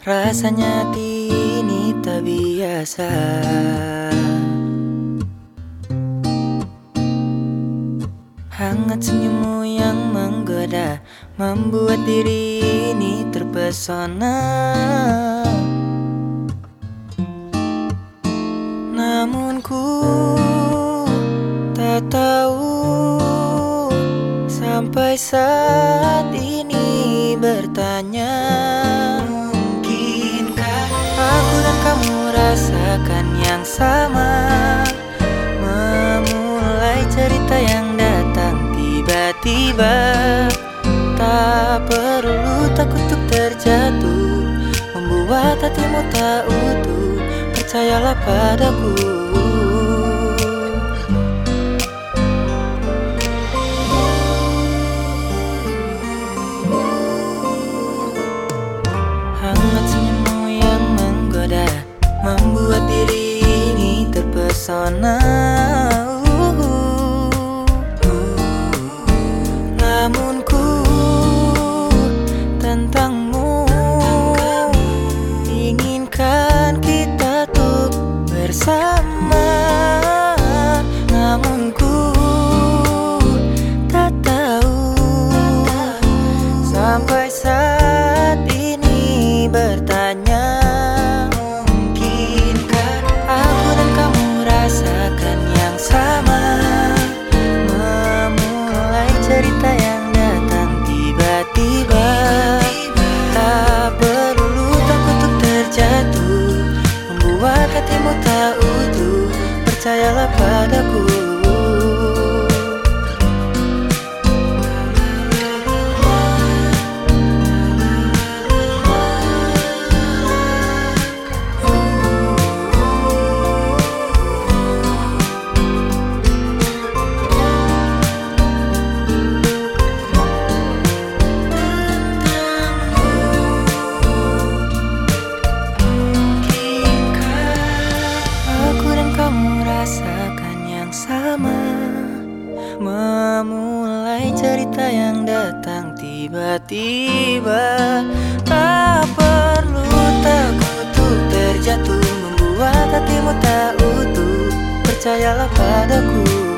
Rasanya hati ini tak biasa. Hangat senyummu yang menggoda membuat diri ini terpesona. Namun ku tak tahu sampai saat ini bertanya, mungkinkah aku dan kamu rasakan yang sama, memulai cerita yang datang tiba-tiba. Tak perlu takut untuk terjatuh, membuat hatimu tak utuh. Percayalah padaku. Hangat senyummu yang menggoda membuat diri ini terpesona. Namun ku tentangmu, inginkan kita tuh bersama. Namun ku tak tahu sampai saat ini bertanya, mungkinkah aku dan kamu rasakan yang sama, memulai cerita yang datang tiba-tiba. Tak perlu takut untuk terjatuh, membuat hatimu tak utuh. Percayalah padaku. Sama, memulai cerita yang datang tiba-tiba. Tak perlu takut untuk terjatuh, membuat hatimu tak utuh. Percayalah padaku.